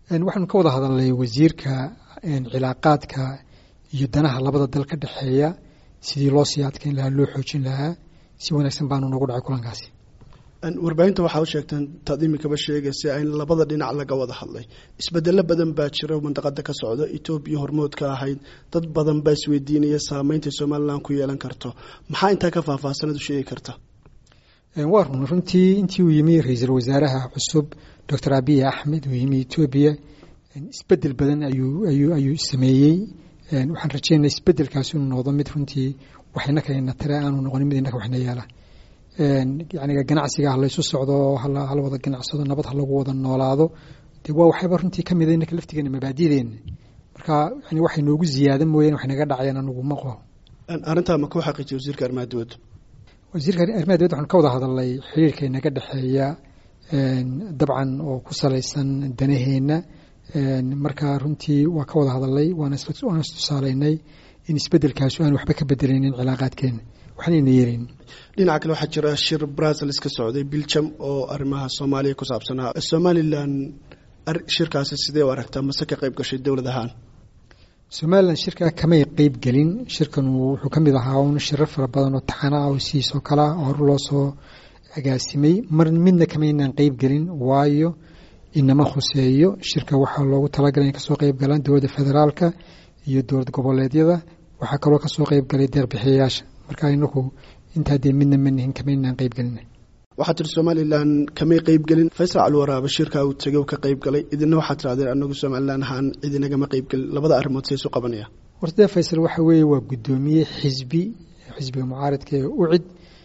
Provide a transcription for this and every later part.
waxaan ka wada hadalnay wasiirka cilaaqaadka iyo danaha labada dal ka dhaxeeya sidii loo sii adkeyn lahaa loo xoojin lahaa si wanaagsan baanu noogu dhacay kulankaasi. warbaahinta waxaa u sheegteen taad imikaba sheegaysa in labada dhinac laga wada hadlay isbedelo badan baa jira mandaqada ka socda Itoobiya hormood ka ahayd dad badan baa isweydiinaya saameynta Soomaaliland ku yeelan karto maxaa inta ka faahfaahsan u sheegi karta waa runtii intii uu yimi ra'iisul wasaaraha cusub Dr. Abiy Ahmed uu yimi Itoobiya isbedel badan ayuu sameeyay waxaan rajaynayaa isbedelkaasi inuu noqdo mid runtii waxayna keenna tira aanu noqon mid inaka waxna yeela يعني ganacsiga la isu socdo hal wada ganacsado nabad lagu wada noolaado waa waxba runtii kamid ah laftigeena mabaadiideen marka yani waxay noogu ziyaadan mooyeen wax naga dhacayaan anagu ma qabo arinta ma ku xaqiijiyay wasiirka armaadooda waxaan ka wada hadalnay xiriirka naga dhaxeeya dabcan oo ku saleysan danaheena marka runtii waa ka wada hadalnay waana tusaaleynay in isbedelkaas aan waxba ka bedelaynin cilaaqaadkeena waxaan yeelin dhinaca kale waxaa jira shir Brussels ka socday Belgium oo arrimaha Soomaaliya ku saabsanaa Somaliland shirkaasi sidee u aragtaa mase ka qayb gashay dawladahan Somaliland shirka kamay qayb galin shirkan wuxuu kamid ahaa un shirar fara badan oo taxana oo siisoo kala oo loo soo agaasimay midna kamaynan qayb galin waayo inama khuseeyo shirka waxaa loogu talagalay in ka soo qayb galaan dowladda federaalka iyo dowlad goboleedyada waxaa kaloo ka soo qayb galay deeq-bixiyayaasha marka inagu inta midna manihin kamaynan qayb galin waxaa tir Somaliland kamay qayb galin Faysal Al-Waraaba shirka uu tagay ka qayb galay idina waxaa tiraadeen anagu Somaliland ahaan idina ma qayb galin labada arrimood say soo qabanaya horta Faysal waxa weeye waa gudoomiye xisbiga mucaaradka ee UCID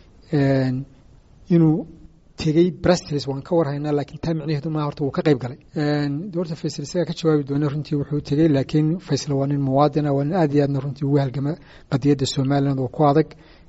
inuu tagay Brussels waan ka warhaynaa laakiin taa micnaheedu ma horta uu ka qayb galay doorta Faysal isaga ka jawaabi doona runtii wuxuu tagay laakiin Faysal waa nin muwaadin ah waa nin aad iyo aad runtii ugu halgama qadiyadda Somaliland oo ku adag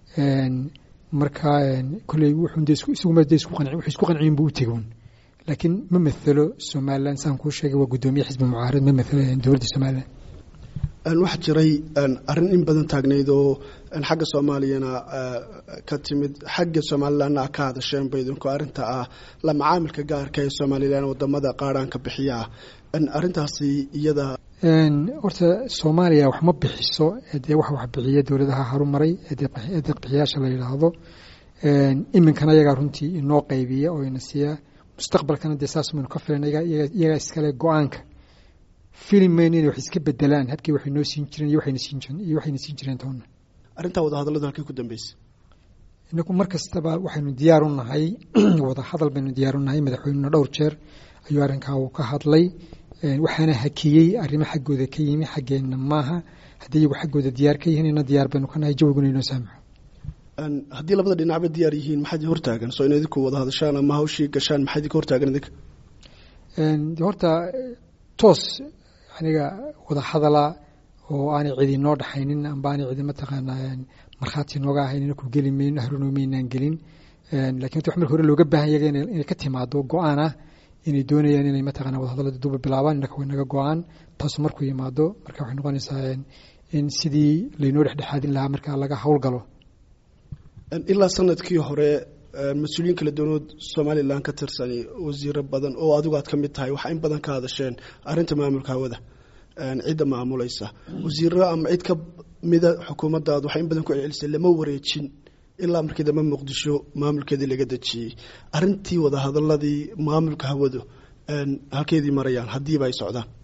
marka kulay wuxuu isku qancin buu tagay laakiin ma mesela Somaliland saan ku sheegay waa gudoomiye xisbi mucaarad ma mesela dowladda Somaliland waxa jiray arin in badan taagneyd oo xagga Soomaaliyana ka timid xagga Somaliland ka hadasheen baydinku arinta ah la macaamilka gaarka ee Somaliland wadamada qaaraan ka bixiya arintaasi iyada horta Soomaaliya wax ma bixiso ee wax bixiya dawladaha horumaray ee deeq-bixiyaasha la yiraahdo iminkana iyaga runtii inoo qaybiya oo inasiya mustaqbalkana deesaasman ka filanaya iyaga iskale go'aanka filmeen inay wax iska bedelaan habkii wax inoo siin jireen iyo waxayna siin jireen toona arinta wada hadallada halkay ku dambeysay inagu markastaba waxaynu diyaar u nahay wada hadal baynu diyaar u nahay madaxweynuhu dhowr jeer ayuu arrinkaa uu ka hadlay waxaana hakiyay arrimo xaggooda ka yimi xaggeena maaha haddii iyagu xaggooda diyaar ka yihiin ina diyaar baynu ka nahay jawiguna inoo saamaxo haddii labada dhinacba diyaar yihiin maxaad hortaagan soo in idinku wada hadashaan ama hawshii gashaan maxaad idinka hortaagan idinka horta toos aniga wada hadala oo aan cidi noo dhaxaynin amba aan cidi mataqaanaa marxaati nooga ahayn ku gelimeyn harunoomeynaan gelin laakiin wax markii hore looga baahan yahay inay ka timaado go'aan ah inay doonayaan inay mataqaanaa wada hadalada duba bilaabaan inaka way naga go'aan taas markuu yimaado marka waxay noqonaysaa in sidii laynoo dhexdhexaadin lahaa marka laga howlgalo ilaa sanadkii hore mas-uuliyiin kala duwanood Somaliland ka tirsan wasiiro badan oo adigu aad ka mid tahay waxa in badan ka hadasheen arrinta maamulka hawada cida maamulaysa wasiiro ama cid ka mida xukuumadda waxa in badan ku celisay lama wareejin ilaa markii dama Muqdisho maamulkeedii laga dajiyay arrintii wada hadaladii maamulka hawadu halkeedii marayaan hadii ay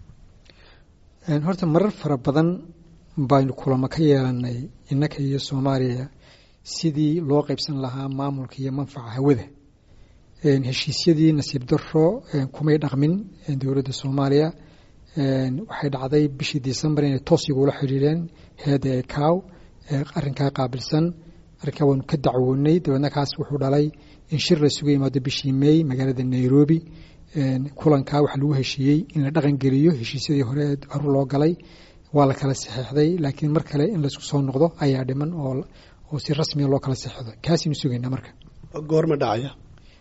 socdaan horta marar fara badan baynu kulamo ka yeelanay innaka iyo Soomaaliya sidii loo qaybsan lahaa maamulka iyo manfaca hawada heshiisyadii nasiib darro kumay dhaqmin dowladda Soomaaliya waxay dhacday bishii December inay toos ugu xiriireen hay'adda ICAO arrinka qaabilsan arrinka waan ka dacwoonay dawladna kaas wuxuu dhalay in shir la sugay maado bishii May magaalada Nairobi kulanka waxa lagu heshiiyey in la dhaqan geliyo heshiisyadii hore hor loo galay waa la kala saxeexday laakiin mar kale in la isku soo noqdo ayaa dhiman oo si rasmi ah loo kala saxeexdo kaasinu sugaynaa marka goorma dhacaya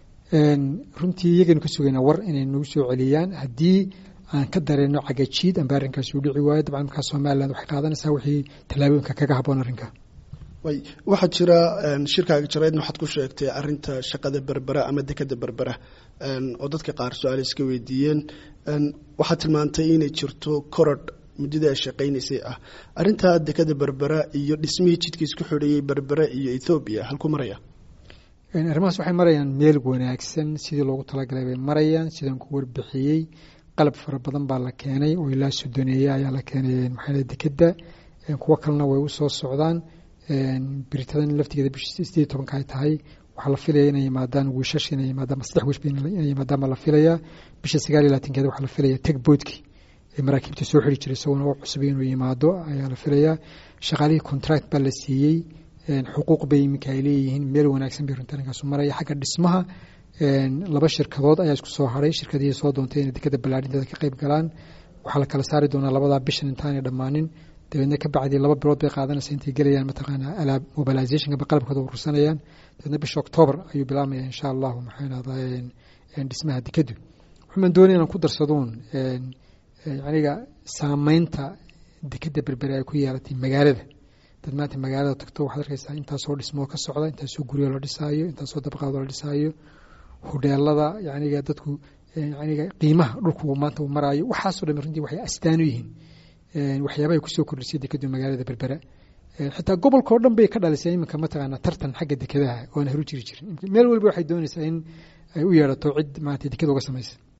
runtii iyagana ka sugaynaa war inay nagu soo celiyaan haddii aan ka dareeno cagajiid amba arrinkaas uu dhici waayo dabcan markaa Somaliland waxay qaadanaysaa wixii tallaabooyinka kaga habboon arrinka waxaa jira shirkaaga jaraydna waxaad ku sheegtay arinta shaqada berbera ama dekada berbera oo dadka qaar su-aal iska weydiiyeen waxaad tilmaantay inay jirto korodh muddada ay shaqaynaysay ah arinta dekada berbera iyo dhismihii jidka isku xidhayay berbera iyo Ethiopia halku maraya arrimahaas waxay marayaan meel wanaagsan sidii loogu talagalay bay marayaan sidaan ku warbixiyey qalab fara badan baa la keenay oo ilaa sudaneeya ayaa la keenay maxay dekada kuwa kalena way u soo socdaan بريتان لفتي بش استي طبعا كاي تهاي وحلا فيليا إني مادان وشش إني مادام مصلح وش بين إني مادام الله فيليا بش السجاري لاتين كذا وحلا فيليا تك بودكي مراكب تسوح لي تري سوون وحسبين ويمادو على فيليا شغالي كونتراكت بالسيي حقوق بي مكايليين ميل وناكسن بيرنتان كاسو مريا حاجة اسمها لبا شركات أياس كسو هاري شركة دي صو دونتين دي كده بلادين ده كقيب قلان وحلا كلا ساري دونا لبا بيش نتاني دمانين دبنا كبعدي لبا بلود بقادنا سنتي جريان متقنا على موبيلايزيشن بقلب كده ورسانيان دبنا بش أكتوبر أيو بلامي إن شاء الله ومحينا ضاين اسمها دي كده ومن دوني أنا كودر صدون يعني سامينتا دي كده بربراي كويالتي مجالده dadmaanta magaalada tagto waxaad arkaysaa intaas oo dhismo ka socda intaas oo guryo la dhisaayo intaas oo dabaqaad la dhisaayo hoteelada yaaniga dadku yaaniga qiimaha dhulku maanta uu maraayo waxa soo dhameerintii waxay astaan u yihiin waxyaabaha ku soo kordhisay dekada magaalada berbera xitaa gobolka oo dhan bay ka dhalisay iminka mataqaana tartan xagga dekadaha oo aan haru jiri jirin meel walba waxay doonaysaa in ay u yeerato cid maanta dekada uga samaysa